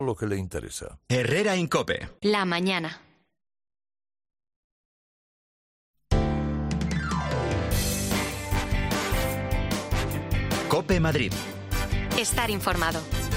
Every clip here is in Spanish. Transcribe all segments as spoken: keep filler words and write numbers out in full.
lo que le interesa. Herrera en COPE. La mañana. COPE Madrid. Estar informado.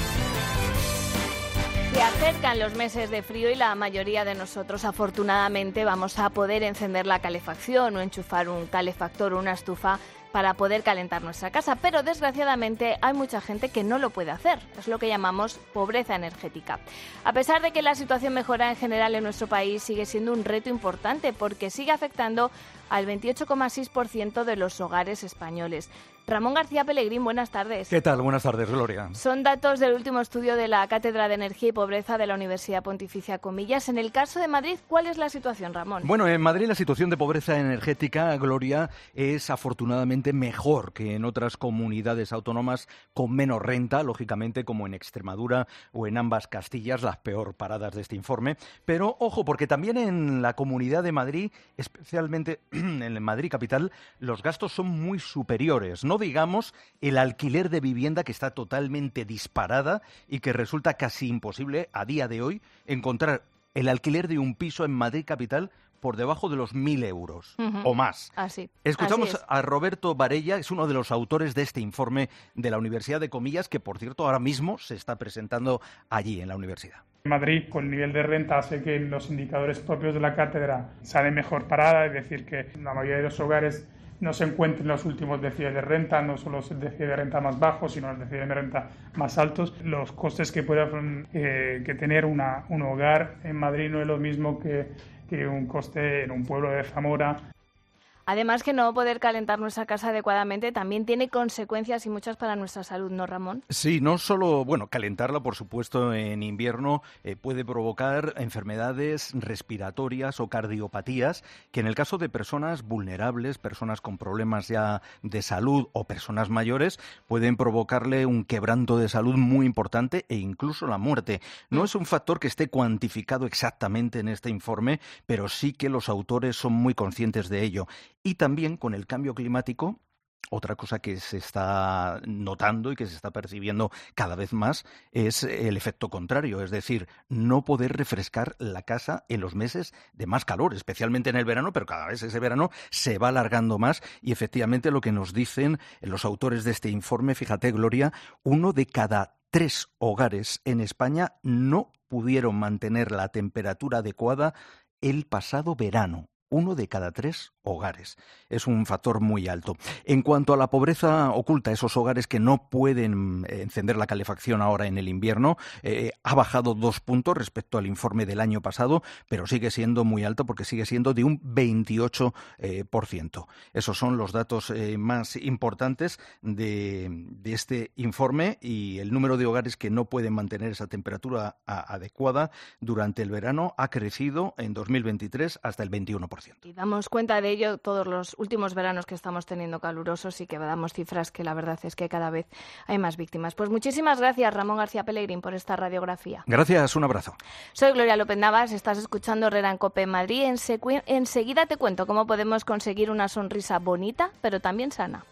Se acercan los meses de frío y la mayoría de nosotros, afortunadamente, vamos a poder encender la calefacción o enchufar un calefactor o una estufa para poder calentar nuestra casa, pero desgraciadamente hay mucha gente que no lo puede hacer. Es lo que llamamos pobreza energética. A pesar de que la situación mejora en general en nuestro país, sigue siendo un reto importante porque sigue afectando al veintiocho coma seis por ciento de los hogares españoles. Ramón García Pellegrín, buenas tardes. ¿Qué tal? Buenas tardes, Gloria. Son datos del último estudio de la Cátedra de Energía y Pobreza de la Universidad Pontificia Comillas. En el caso de Madrid, ¿cuál es la situación, Ramón? Bueno, en Madrid la situación de pobreza energética, Gloria, es afortunadamente mejor que en otras comunidades autónomas con menos renta, lógicamente, como en Extremadura o en ambas Castillas, las peor paradas de este informe. Pero, ojo, porque también en la Comunidad de Madrid, especialmente en Madrid capital, los gastos son muy superiores, ¿no? No digamos el alquiler de vivienda, que está totalmente disparada y que resulta casi imposible a día de hoy encontrar el alquiler de un piso en Madrid capital por debajo de los mil euros uh-huh. o más. Así. Escuchamos Así es. a Roberto Varella, es uno de los autores de este informe de la Universidad de Comillas, que por cierto ahora mismo se está presentando allí en la universidad. Madrid, con el nivel de renta, hace que los indicadores propios de la cátedra salen mejor parada, es decir, que la mayoría de los hogares no se encuentren los últimos deciles de renta, no solo los deciles de renta más bajos, sino los deciles de renta más altos. Los costes que puede eh, que tener una, un hogar en Madrid no es lo mismo que, que un coste en un pueblo de Zamora. Además, que no poder calentar nuestra casa adecuadamente también tiene consecuencias y muchas para nuestra salud, ¿no, Ramón? Sí, no solo, bueno, calentarla, por supuesto, en invierno eh, puede provocar enfermedades respiratorias o cardiopatías que en el caso de personas vulnerables, personas con problemas ya de salud o personas mayores, pueden provocarle un quebranto de salud muy importante e incluso la muerte. No es un factor que esté cuantificado exactamente en este informe, pero sí que los autores son muy conscientes de ello. Y también con el cambio climático, otra cosa que se está notando y que se está percibiendo cada vez más es el efecto contrario, es decir, no poder refrescar la casa en los meses de más calor, especialmente en el verano, pero cada vez ese verano se va alargando más y efectivamente lo que nos dicen los autores de este informe, fíjate, Gloria, uno de cada tres hogares en España no pudieron mantener la temperatura adecuada el pasado verano. Uno de cada tres hogares. Es un factor muy alto. En cuanto a la pobreza oculta, esos hogares que no pueden encender la calefacción ahora en el invierno, eh, ha bajado dos puntos respecto al informe del año pasado, pero sigue siendo muy alto porque sigue siendo de un veintiocho por ciento. Esos son los datos eh, más importantes de, de este informe y el número de hogares que no pueden mantener esa temperatura a, adecuada durante el verano ha crecido en dos mil veintitrés hasta el veintiuno por ciento. Y damos cuenta de ello todos los últimos veranos que estamos teniendo calurosos y que damos cifras que la verdad es que cada vez hay más víctimas. Pues muchísimas gracias, Ramón García Pellegrín, por esta radiografía. Gracias, un abrazo. Soy Gloria López Navas, estás escuchando Herrera en COPE en Madrid. Ensecu- enseguida te cuento cómo podemos conseguir una sonrisa bonita, pero también sana.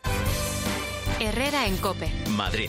Herrera en COPE. Madrid.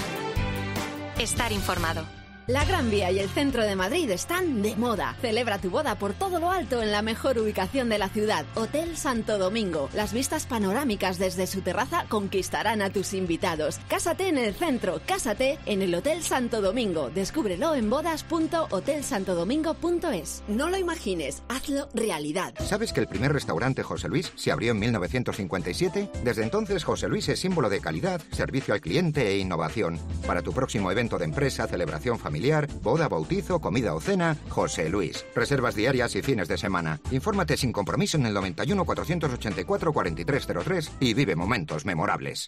Estar informado. La Gran Vía y el centro de Madrid están de moda. Celebra tu boda por todo lo alto en la mejor ubicación de la ciudad, Hotel Santo Domingo. Las vistas panorámicas desde su terraza conquistarán a tus invitados. Cásate en el centro, cásate en el Hotel Santo Domingo. Descúbrelo en bodas punto hotel santo domingo punto es. No lo imagines, hazlo realidad. ¿Sabes que el primer restaurante José Luis se abrió en mil novecientos cincuenta y siete? Desde entonces José Luis es símbolo de calidad, servicio al cliente e innovación. Para tu próximo evento de empresa, celebración familiar, familiar, boda, bautizo, comida o cena, José Luis. Reservas diarias y fines de semana. Infórmate sin compromiso en el noventa y uno, cuatrocientos ochenta y cuatro, cuarenta y tres cero tres y vive momentos memorables.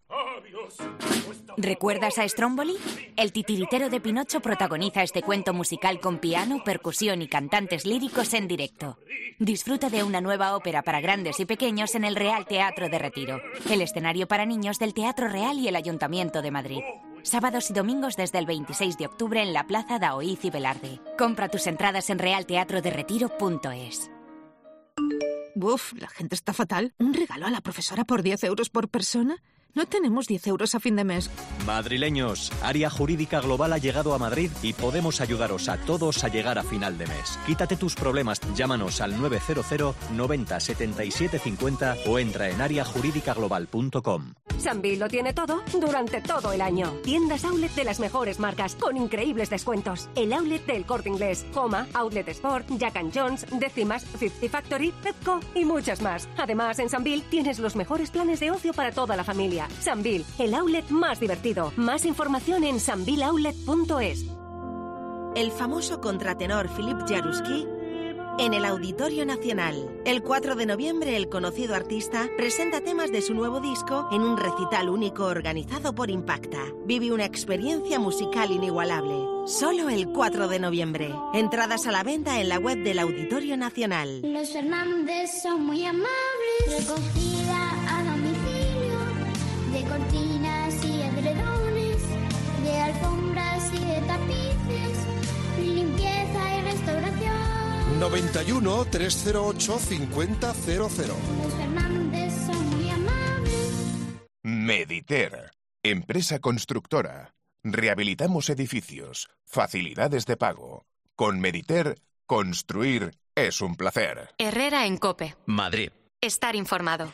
¿Recuerdas a Stromboli? El titiritero de Pinocho protagoniza este cuento musical con piano, percusión y cantantes líricos en directo. Disfruta de una nueva ópera para grandes y pequeños en el Real Teatro de Retiro, el escenario para niños del Teatro Real y el Ayuntamiento de Madrid. Sábados y domingos desde el veintiséis de octubre en la Plaza Daoíz y Velarde. Compra tus entradas en real teatro de retiro punto es. Uf, la gente está fatal. ¿Un regalo a la profesora por diez euros por persona? No tenemos diez euros a fin de mes. Madrileños, Área Jurídica Global ha llegado a Madrid y podemos ayudaros a todos a llegar a final de mes. Quítate tus problemas, llámanos al nueve cero cero noventa setenta y siete cincuenta o entra en área jurídica global punto com. Sambil lo tiene todo durante todo el año. Tiendas outlet de las mejores marcas con increíbles descuentos. El outlet del Corte Inglés, Coma, Outlet Sport, Jack and Jones, Décimas, Fifty Factory, Pepco y muchas más. Además, en Sambil tienes los mejores planes de ocio para toda la familia. Sambil, el outlet más divertido. Más información en sambil outlet punto es. El famoso contratenor Philip Jaruski en el Auditorio Nacional. El cuatro de noviembre, el conocido artista presenta temas de su nuevo disco en un recital único organizado por Impacta. Vive una experiencia musical inigualable. Solo el cuatro de noviembre. Entradas a la venta en la web del Auditorio Nacional. Los Fernández son muy amables. Recogida a domicilio de cortinas y edredones, de alfombras y de tapices, limpieza y restauración. noventa y uno, trescientos ocho, cincuenta cero cero. Los Fernández son muy amables. Mediter, empresa constructora. Rehabilitamos edificios, facilidades de pago. Con Mediter, construir es un placer. Herrera en COPE. Madrid. Estar informado.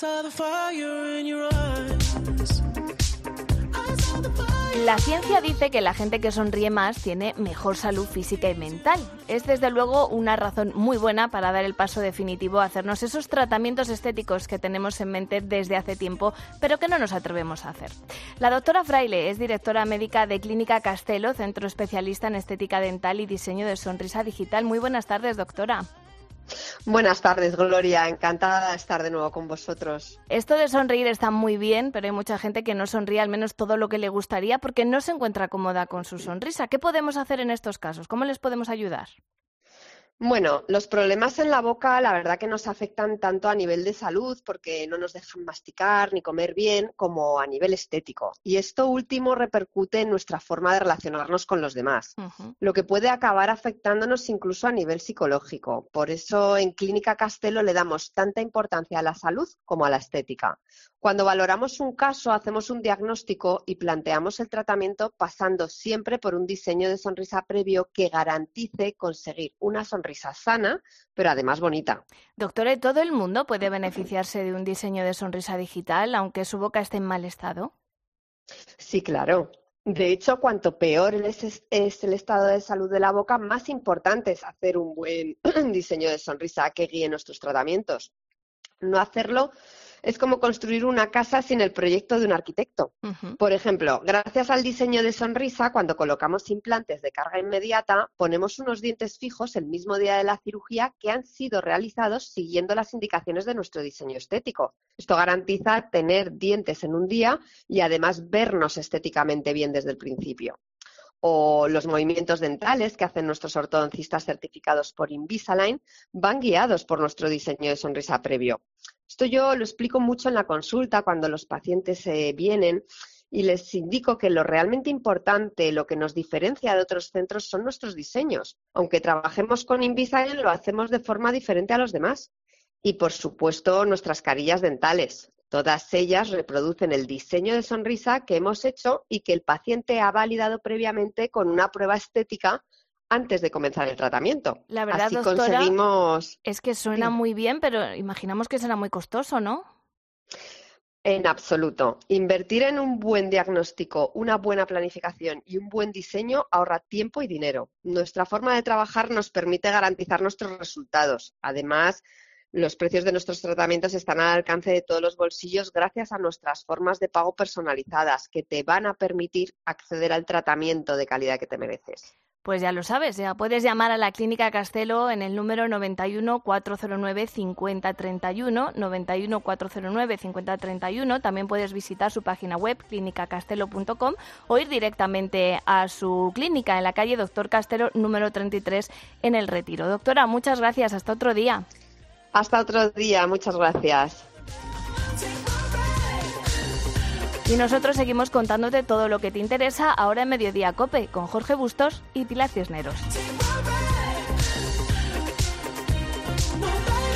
La ciencia dice que la gente que sonríe más tiene mejor salud física y mental. Es desde luego una razón muy buena para dar el paso definitivo a hacernos esos tratamientos estéticos que tenemos en mente desde hace tiempo, pero que no nos atrevemos a hacer. La doctora Fraile es directora médica de Clínica Castelo, centro especialista en estética dental y diseño de sonrisa digital. Muy buenas tardes, doctora. Buenas tardes, Gloria. Encantada de estar de nuevo con vosotros. Esto de sonreír está muy bien, pero hay mucha gente que no sonríe al menos todo lo que le gustaría porque no se encuentra cómoda con su sonrisa. ¿Qué podemos hacer en estos casos? ¿Cómo les podemos ayudar? Bueno, los problemas en la boca la verdad que nos afectan tanto a nivel de salud porque no nos dejan masticar ni comer bien como a nivel estético. Y esto último repercute en nuestra forma de relacionarnos con los demás, uh-huh. lo que puede acabar afectándonos incluso a nivel psicológico. Por eso en Clínica Castelo le damos tanta importancia a la salud como a la estética. Cuando valoramos un caso, hacemos un diagnóstico y planteamos el tratamiento pasando siempre por un diseño de sonrisa previo que garantice conseguir una sonrisa sana, pero además bonita. Doctora, ¿todo el mundo puede beneficiarse de un diseño de sonrisa digital, aunque su boca esté en mal estado? Sí, claro. De hecho, cuanto peor es, es el estado de salud de la boca, más importante es hacer un buen diseño de sonrisa que guíe nuestros tratamientos. No hacerlo es como construir una casa sin el proyecto de un arquitecto. Uh-huh. Por ejemplo, gracias al diseño de sonrisa, cuando colocamos implantes de carga inmediata, ponemos unos dientes fijos el mismo día de la cirugía que han sido realizados siguiendo las indicaciones de nuestro diseño estético. Esto garantiza tener dientes en un día y además vernos estéticamente bien desde el principio. O los movimientos dentales que hacen nuestros ortodoncistas certificados por Invisalign van guiados por nuestro diseño de sonrisa previo. Esto yo lo explico mucho en la consulta cuando los pacientes eh, vienen y les indico que lo realmente importante, lo que nos diferencia de otros centros son nuestros diseños. Aunque trabajemos con Invisalign, lo hacemos de forma diferente a los demás. Y, por supuesto, nuestras carillas dentales. Todas ellas reproducen el diseño de sonrisa que hemos hecho y que el paciente ha validado previamente con una prueba estética antes de comenzar el tratamiento. La verdad, Así doctora, conseguimos... es que suena sí. muy bien, pero imaginamos que será muy costoso, ¿no? En absoluto. Invertir en un buen diagnóstico, una buena planificación y un buen diseño ahorra tiempo y dinero. Nuestra forma de trabajar nos permite garantizar nuestros resultados. Además, los precios de nuestros tratamientos están al alcance de todos los bolsillos gracias a nuestras formas de pago personalizadas que te van a permitir acceder al tratamiento de calidad que te mereces. Pues ya lo sabes, ya puedes llamar a la Clínica Castelo en el número noventa y uno, cuatrocientos nueve, cincuenta treinta y uno, noventa y uno, cuatrocientos nueve, cincuenta treinta y uno. También puedes visitar su página web, clínica castelo punto com, o ir directamente a su clínica en la calle Doctor Castelo, número treinta y tres, en El Retiro. Doctora, muchas gracias. Hasta otro día. Hasta otro día. Muchas gracias. Y nosotros seguimos contándote todo lo que te interesa ahora en Mediodía COPE con Jorge Bustos y Pilar Cisneros.